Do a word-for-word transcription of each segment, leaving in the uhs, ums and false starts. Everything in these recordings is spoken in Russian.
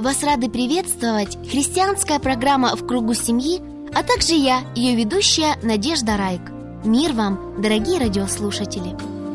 Вас рады приветствовать христианская программа «В кругу семьи», а также я, ее ведущая Надежда Райк. Мир вам, дорогие радиослушатели!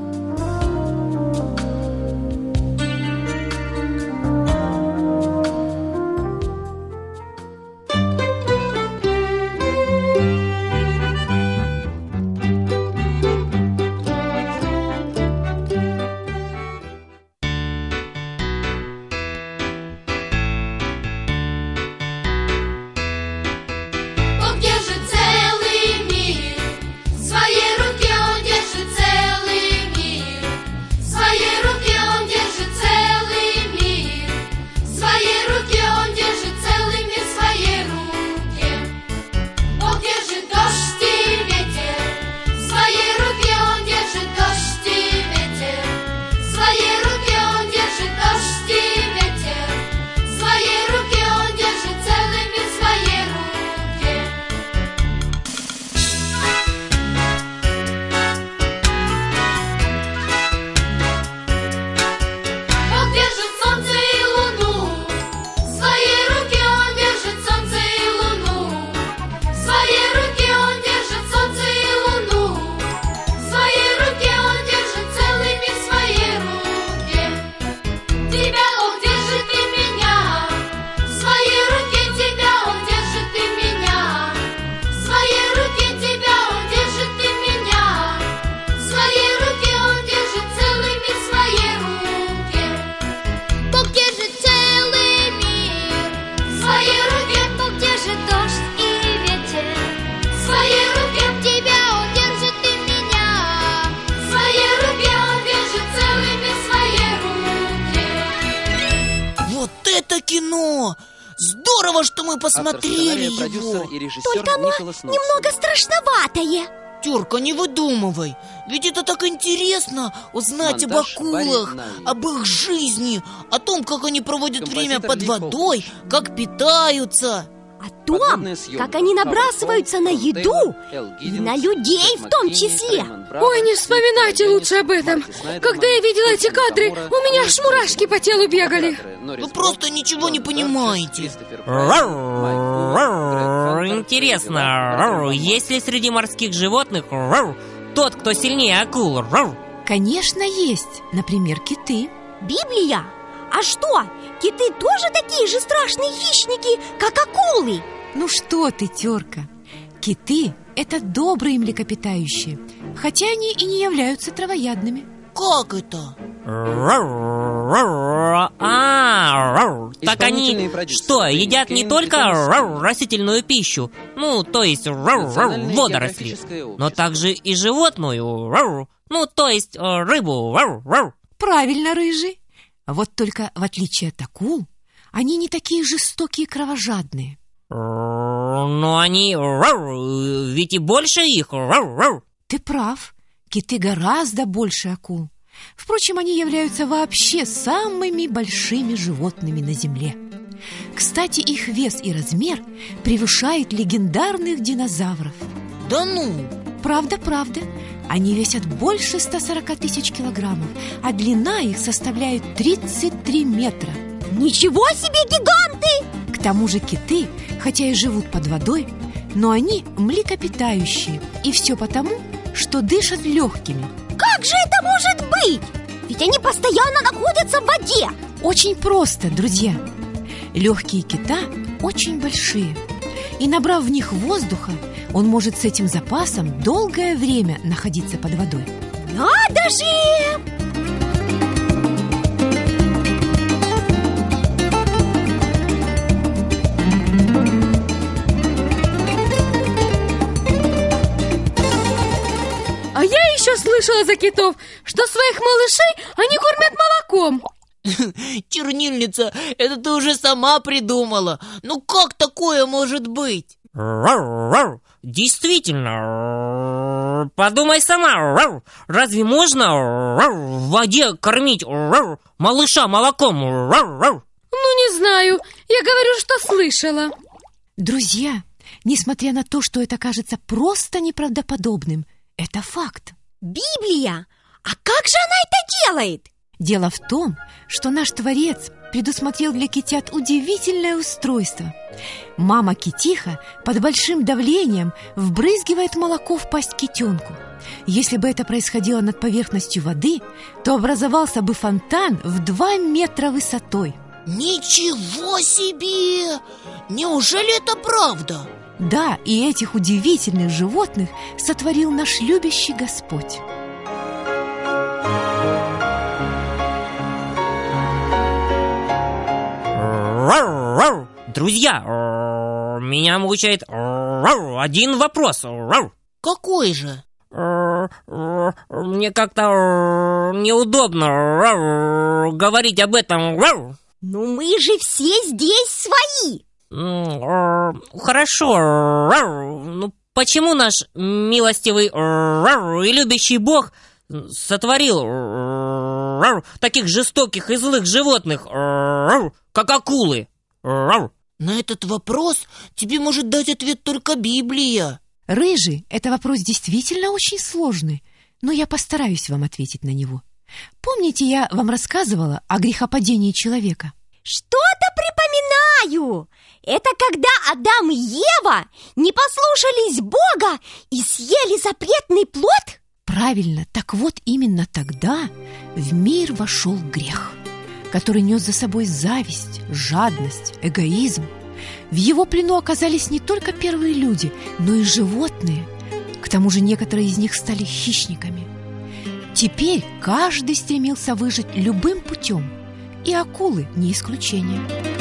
Кино! Здорово, что мы посмотрели его. Только оно немного страшноватое. Тёрка, не выдумывай. Ведь это так интересно узнать Монтаж об акулах, об их жизни, о том, как они проводят время под водой, как питаются. О том, как они набрасываются на еду и на людей в том числе. Ой, не вспоминайте лучше об этом. Когда я видела эти кадры, у меня аж мурашки по телу бегали. Вы просто ничего не понимаете. Интересно, есть ли среди морских животных тот, кто сильнее акул? Конечно, есть. Например, киты. Библия? А что, киты тоже такие же страшные хищники, как акулы? Ну что ты, Тёрка. Киты – это добрые млекопитающие, хотя они и не являются травоядными. Как это? А, так они что, едят не только растительную пищу, ну, то есть водоросли, но также и животную, ну, то есть рыбу. Правильно, рыжий. Вот только в отличие от акул, они не такие жестокие и кровожадные. Но они ведь и больше их. Ты прав, киты гораздо больше акул. Впрочем, они являются вообще самыми большими животными на земле. Кстати, их вес и размер превышает легендарных динозавров. Да ну! Правда, правда. Они весят больше ста сорока тысяч килограммов, а длина их составляет тридцать три метра. Ничего себе, гиганты! К тому же киты, хотя и живут под водой, но они млекопитающие. И все потому, что дышат легкими. Как же это может быть? Ведь они постоянно находятся в воде. Очень просто, друзья. Легкие кита очень большие. И набрав в них воздуха, он может с этим запасом долгое время находиться под водой. Надо же! А я еще слышала за китов, что своих малышей они кормят молоком. Чернильница, это ты уже сама придумала. Ну как такое может быть? Действительно, подумай сама. Разве можно в воде кормить малыша молоком? Ну, не знаю, я говорю, что слышала. Друзья, несмотря на то, что это кажется просто неправдоподобным, это факт. Библия? А как же она это делает? Дело в том, что наш Творец предусмотрел для китят удивительное устройство. Мама китиха под большим давлением вбрызгивает молоко в пасть китенку. Если бы это происходило над поверхностью воды, то образовался бы фонтан в два метра высотой. Ничего себе! Неужели это правда? Да, и этих удивительных животных сотворил наш любящий Господь. Друзья, меня мучает один вопрос. Какой же? Мне как-то неудобно говорить об этом. Ну мы же все здесь свои. Хорошо. Ну почему наш милостивый и любящий Бог сотворил таких жестоких и злых животных, как акулы? На этот вопрос тебе может дать ответ только Библия. Рыжий, это вопрос действительно очень сложный, но я постараюсь вам ответить на него. Помните, я вам рассказывала о грехопадении человека? Что-то припоминаю. Это когда Адам и Ева не послушались Бога и съели запретный плод? Правильно, так вот именно тогда в мир вошел грех, который нес за собой зависть, жадность, эгоизм. В его плену оказались не только первые люди, но и животные. К тому же некоторые из них стали хищниками. Теперь каждый стремился выжить любым путем, и акулы не исключение.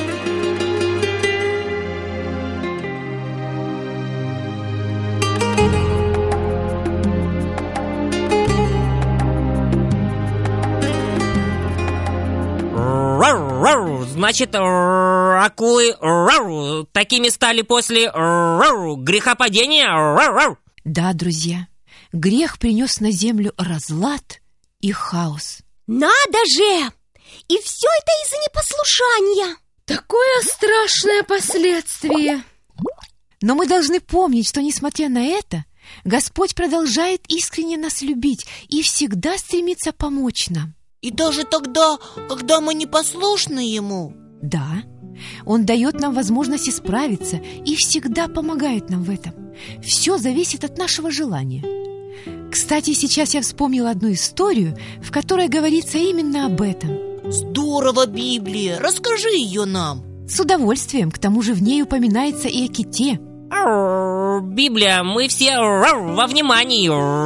Значит, акулы такими стали после грехопадения? Да, друзья, грех принес на землю разлад и хаос. Надо же! И все это из-за непослушания. Такое страшное последствие. Но мы должны помнить, что, несмотря на это, Господь продолжает искренне нас любить и всегда стремится помочь нам. И даже тогда, когда мы непослушны Ему? Да, Он дает нам возможность исправиться и всегда помогает нам в этом. Все зависит от нашего желания. Кстати, сейчас я вспомнила одну историю, в которой говорится именно об этом. Здорово, Библия! Расскажи ее нам. С удовольствием, к тому же в ней упоминается и о ките. Библия, мы все во внимании.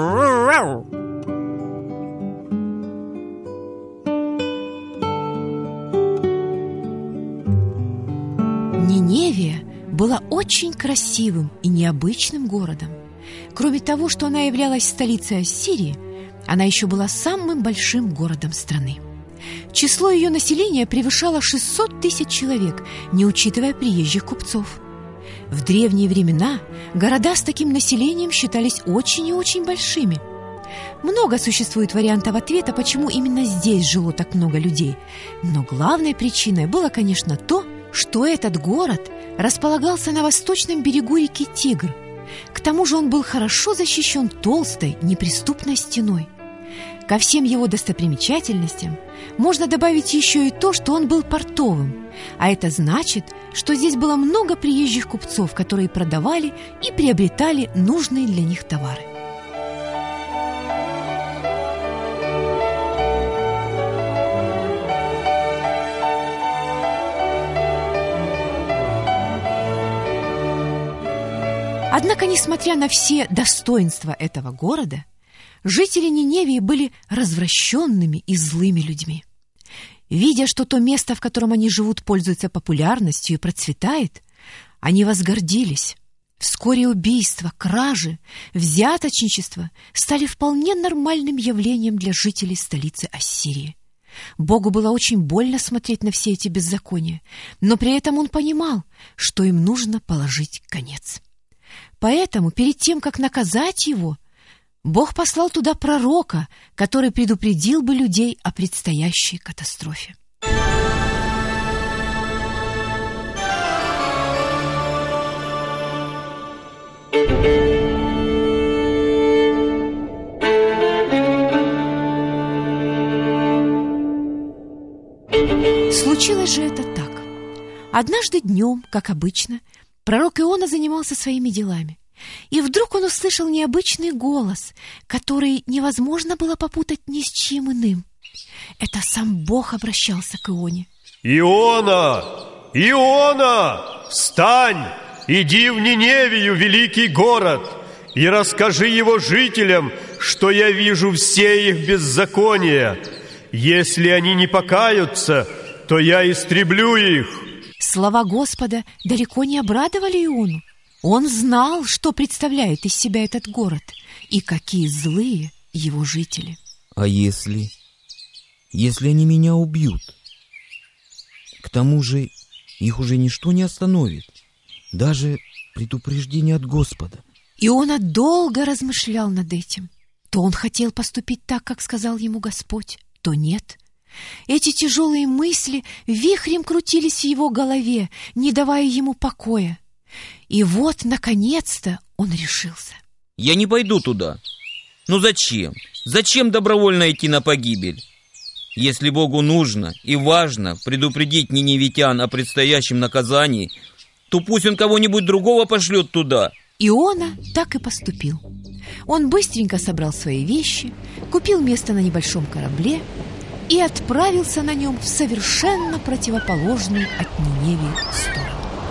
Ниневия была очень красивым и необычным городом. Кроме того, что она являлась столицей Ассирии, она еще была самым большим городом страны. Число ее населения превышало шестьсот тысяч человек, не учитывая приезжих купцов. В древние времена города с таким населением считались очень и очень большими. Много существует вариантов ответа, почему именно здесь жило так много людей. Но главной причиной было, конечно, то, что этот город располагался на восточном берегу реки Тигр. К тому же он был хорошо защищен толстой, неприступной стеной. Ко всем его достопримечательностям можно добавить еще и то, что он был портовым. А это значит, что здесь было много приезжих купцов, которые продавали и приобретали нужные для них товары. Однако, несмотря на все достоинства этого города, жители Ниневии были развращенными и злыми людьми. Видя, что то место, в котором они живут, пользуется популярностью и процветает, они возгордились. Вскоре убийства, кражи, взяточничество стали вполне нормальным явлением для жителей столицы Ассирии. Богу было очень больно смотреть на все эти беззакония, но при этом Он понимал, что им нужно положить конец. Поэтому перед тем, как наказать его, Бог послал туда пророка, который предупредил бы людей о предстоящей катастрофе. случилось же это так. Однажды днем, как обычно, пророк Иона занимался своими делами. И вдруг он услышал необычный голос, который невозможно было попутать ни с чем иным. Это сам Бог обращался к Ионе. «Иона! Иона! Встань! Иди в Ниневию, великий город, и расскажи его жителям, что я вижу все их беззакония. Если они не покаются, то я истреблю их». Слова Господа далеко не обрадовали Иону. Он знал, что представляет из себя этот город и какие злые его жители. А если... если они меня убьют? К тому же их уже ничто не остановит, даже предупреждение от Господа. Иона долго размышлял над этим. То он хотел поступить так, как сказал ему Господь, то нет. Эти тяжелые мысли вихрем крутились в его голове, не давая ему покоя. И вот, наконец-то, он решился. Я не пойду туда. Ну зачем? Зачем добровольно идти на погибель? Если Богу нужно и важно предупредить ниневитян о предстоящем наказании, то пусть он кого-нибудь другого пошлет туда. Иона так и поступил. Он быстренько собрал свои вещи, купил место на небольшом корабле и отправился на нем в совершенно противоположную от Ниневии сторону.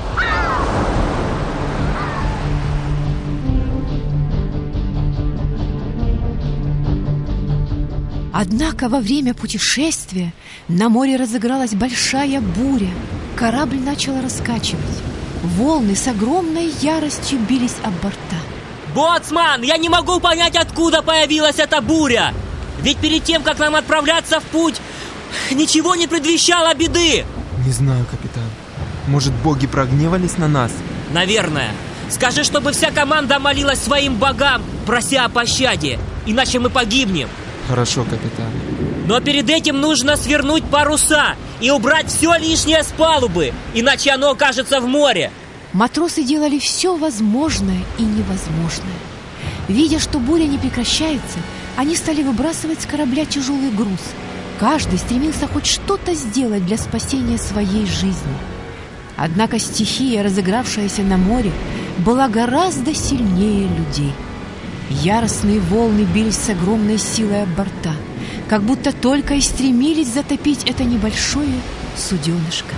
Однако во время путешествия на море разыгралась большая буря. Корабль начал раскачивать. Волны с огромной яростью бились об борта. Боцман, я не могу понять, откуда появилась эта буря. Ведь перед тем, как нам отправляться в путь, ничего не предвещало беды. Не знаю, капитан. Может, боги прогневались на нас? Наверное. Скажи, чтобы вся команда молилась своим богам, прося о пощаде, иначе мы погибнем. Хорошо, капитан. Но перед этим нужно свернуть паруса и убрать все лишнее с палубы, иначе оно окажется в море. Матросы делали все возможное и невозможное. Видя, что буря не прекращается, они стали выбрасывать с корабля тяжелый груз. Каждый стремился хоть что-то сделать для спасения своей жизни. Однако стихия, разыгравшаяся на море, была гораздо сильнее людей. Яростные волны бились с огромной силой об борта, как будто только и стремились затопить это небольшое суденышко.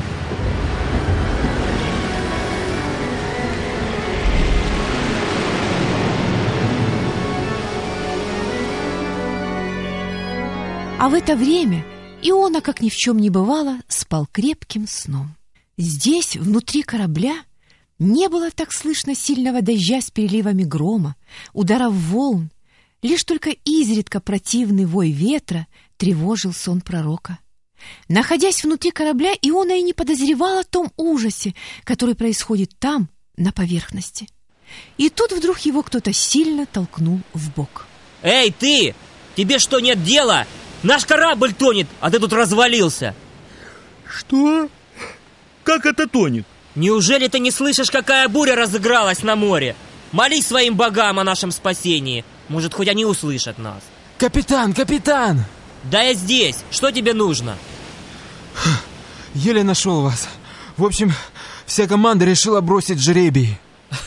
А в это время Иона, как ни в чем не бывало, спал крепким сном. Здесь, внутри корабля, не было так слышно сильного дождя с переливами грома, ударов волн. Лишь только изредка противный вой ветра тревожил сон пророка. Находясь внутри корабля, Иона и не подозревал о том ужасе, который происходит там, на поверхности. И тут вдруг его кто-то сильно толкнул в бок. Эй, ты! Тебе что, нет дела? Наш корабль тонет, а ты тут развалился. Что? Как это тонет? Неужели ты не слышишь, какая буря разыгралась на море? Молись своим богам о нашем спасении. Может, хоть они услышат нас. Капитан, капитан! Да я здесь. Что тебе нужно? Еле нашел вас. В общем, вся команда решила бросить жребий.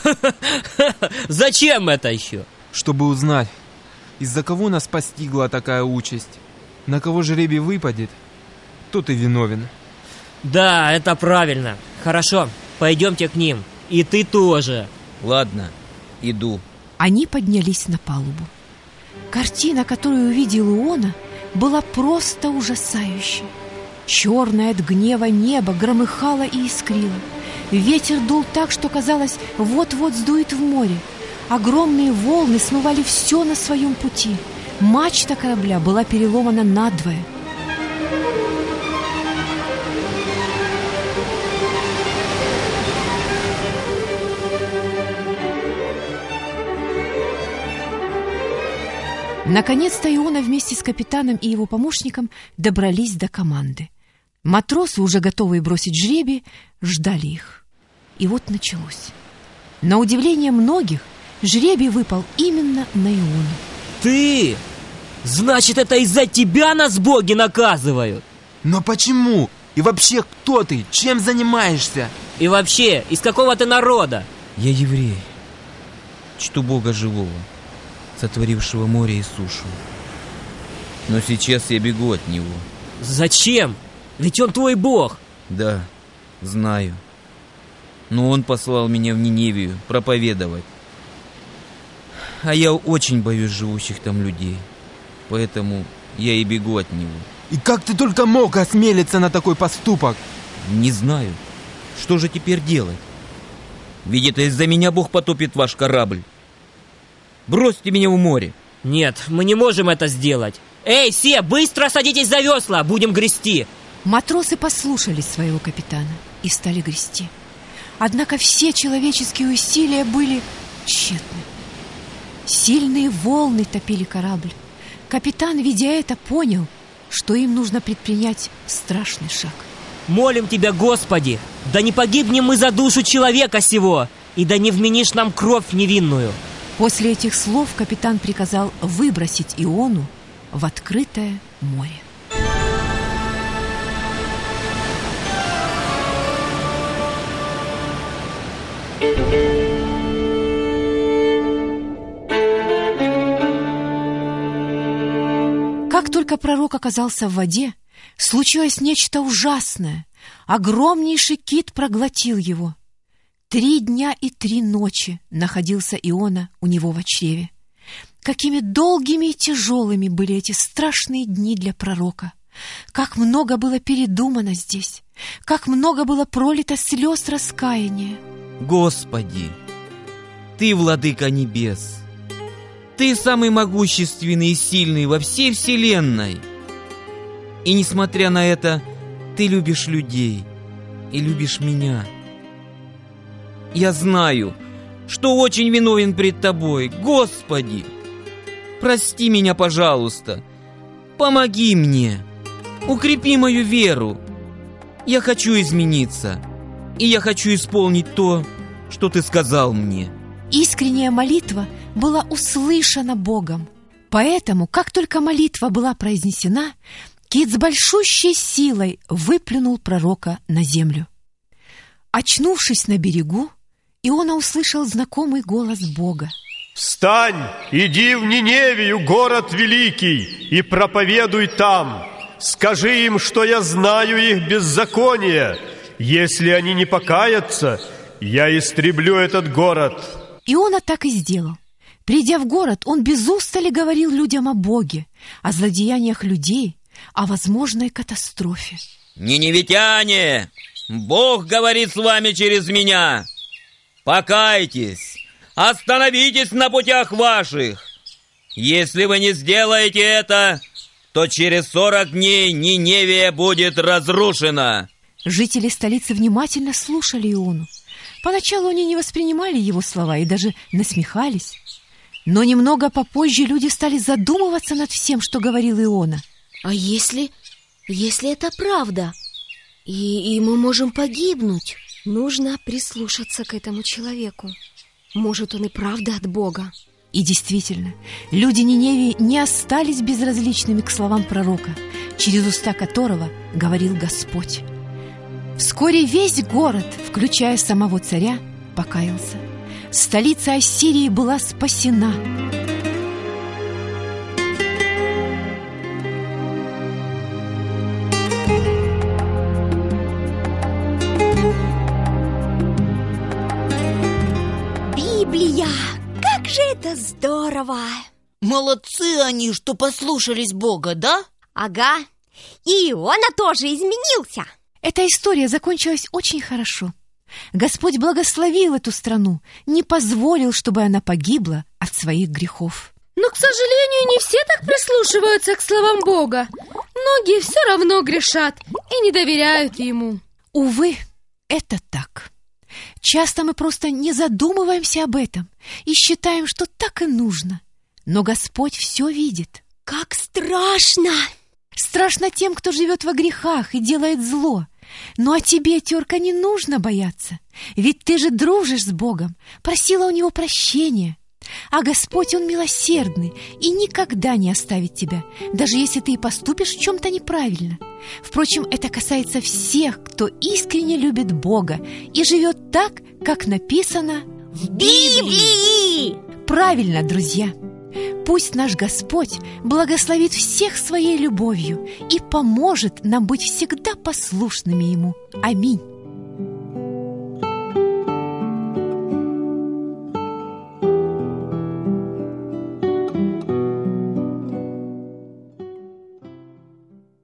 Зачем это еще? Чтобы узнать, из-за кого нас постигла такая участь. На кого жребий выпадет, тот и виновен. Да, это правильно. Хорошо, пойдемте к ним. И ты тоже. Ладно, иду. Они поднялись на палубу. Картина, которую увидел Иона, была просто ужасающей. Черное от гнева небо громыхало и искрило. Ветер дул так, что казалось, вот-вот сдует в море. Огромные волны смывали все на своем пути. Мачта корабля была переломана надвое. Наконец-то Иона вместе с капитаном и его помощником добрались до команды. Матросы, уже готовые бросить жребий, ждали их. И вот началось. На удивление многих, жребий выпал именно на Иону. Ты? Значит, это из-за тебя нас боги наказывают? Но почему? И вообще, кто ты? Чем занимаешься? И вообще, из какого ты народа? Я еврей. Чту Бога живого, сотворившего море и сушу. Но сейчас я бегу от Него. Зачем? Ведь Он твой Бог. Да, знаю. Но Он послал меня в Ниневию проповедовать. А я очень боюсь живущих там людей. Поэтому я и бегу от Него. И как ты только мог осмелиться на такой поступок? Не знаю. Что же теперь делать? Ведь это из-за меня Бог потопит ваш корабль. Бросьте меня в море. Нет, мы не можем это сделать. Эй, все, быстро садитесь за весла, будем грести. Матросы послушались своего капитана и стали грести. Однако все человеческие усилия были тщетны. Сильные волны топили корабль. Капитан, видя это, понял, что им нужно предпринять страшный шаг. Молим Тебя, Господи, да не погибнем мы за душу человека сего, и да не вменишь нам кровь невинную. После этих слов капитан приказал выбросить Иону в открытое море. Как только пророк оказался в воде, случилось нечто ужасное. Огромнейший кит проглотил его. Три дня и три ночи находился Иона у него в чреве. Какими долгими и тяжелыми были эти страшные дни для пророка. Как много было передумано здесь, как много было пролито слез раскаяния. Господи, Ты, Владыка небес, Ты самый могущественный и сильный во всей вселенной. И несмотря на это, Ты любишь людей и любишь меня. Я знаю, что очень виновен пред Тобой, Господи. Прости меня, пожалуйста. Помоги мне. Укрепи мою веру. Я хочу измениться. И я хочу исполнить то, что Ты сказал мне. Искренняя молитва была услышана Богом. Поэтому, как только молитва была произнесена, кит с большущей силой выплюнул пророка на землю. Очнувшись на берегу, Иона услышал знакомый голос Бога. «Встань, иди в Ниневию, город великий, и проповедуй там. Скажи им, что я знаю их беззаконие. Если они не покаятся, я истреблю этот город». Иона так и сделал. Придя в город, он без устали говорил людям о Боге, о злодеяниях людей, о возможной катастрофе. Ниневитяне, Бог говорит с вами через меня. Покайтесь, остановитесь на путях ваших. Если вы не сделаете это, то через сорок дней Ниневия будет разрушена. Жители столицы внимательно слушали Иону. Поначалу они не воспринимали его слова и даже насмехались. Но немного попозже люди стали задумываться над всем, что говорил Иона. А если... если это правда? И, и мы можем погибнуть? Нужно прислушаться к этому человеку. Может, он и правда от Бога. И действительно, люди Ниневии не остались безразличными к словам пророка, через уста которого говорил Господь. Вскоре весь город, включая самого царя, покаялся. Столица Ассирии была спасена. Библия! Как же это здорово! Молодцы они, что послушались Бога, да? Ага, и Иона тоже изменился. Эта история закончилась очень хорошо. Господь благословил эту страну, не позволил, чтобы она погибла от своих грехов. Но, к сожалению, не все так прислушиваются к словам Бога. Многие все равно грешат и не доверяют Ему. Увы, это так. Часто мы просто не задумываемся об этом и считаем, что так и нужно. Но Господь все видит. Как страшно! Страшно тем, кто живет во грехах и делает зло. Ну а тебе, тёрка, не нужно бояться. Ведь ты же дружишь с Богом, просила у Него прощения. А Господь, Он милосердный и никогда не оставит тебя, даже если ты и поступишь в чем-то неправильно. Впрочем, это касается всех, кто искренне любит Бога и живет так, как написано в Библии. Правильно, друзья. Пусть наш Господь благословит всех своей любовью и поможет нам быть всегда послушными Ему. Аминь.